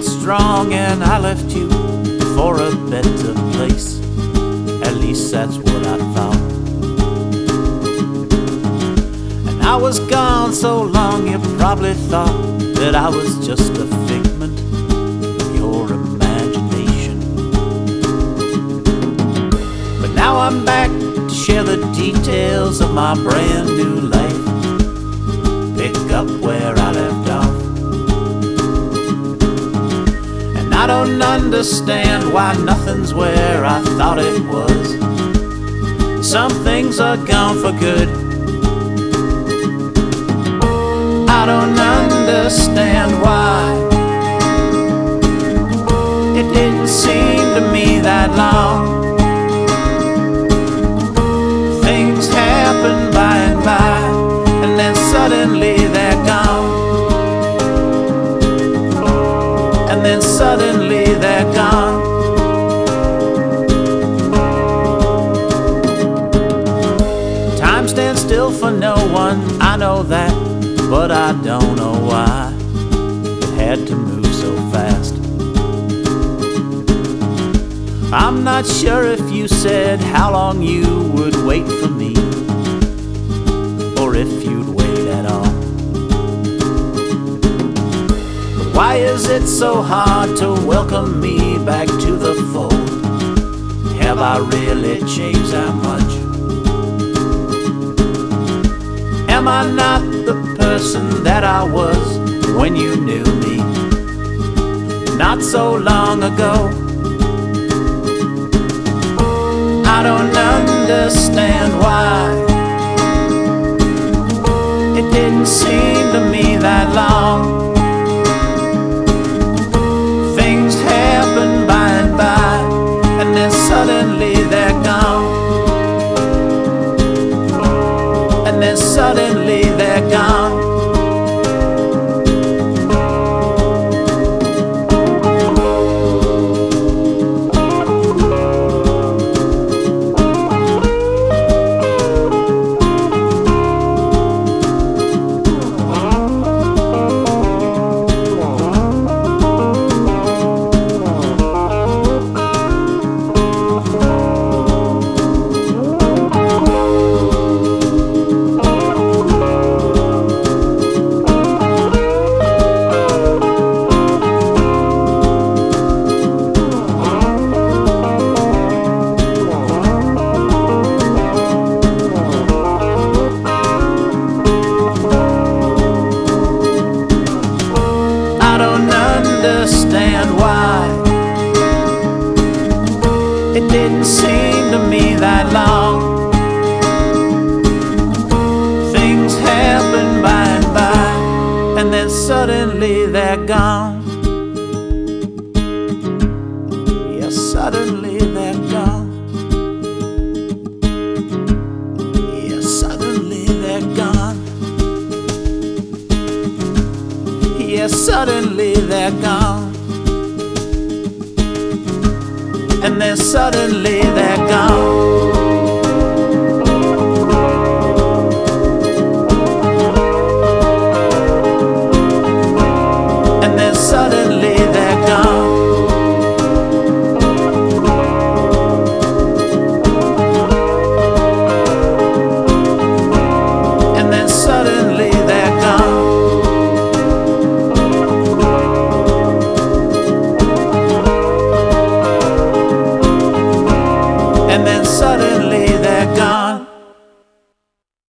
strong and I left you for a better place. At least that's what I thought. And I was gone so long you probably thought that I was just a figment of your imagination. But now I'm back to share the details of my brand new life. Pick up where I left off. And I don't understand why nothing's where I thought it was. Some things are gone for good. I don't understand why it didn't seem to me that long. Things happen by and by, and then suddenly they're gone. And then suddenly they're gone. Time stands still for no one, I know that, but I don't know why it had to move so fast. I'm not sure if you said how long you would wait for me, or if you'd wait at all. But why is it so hard to welcome me back to the fold? Have I really changed that much? Am I not the person that I was when you knew me not so long ago? I don't understand why it didn't seem to me that long. Things happen by and by, and then suddenly they're gone. And then suddenly they're gone. Understand why it didn't seem to me that long. Things happen by and by, and then suddenly they're gone. Yes, suddenly they're gone. Yes, suddenly they're gone. Yes, suddenly they're gone. And then suddenly they're gone.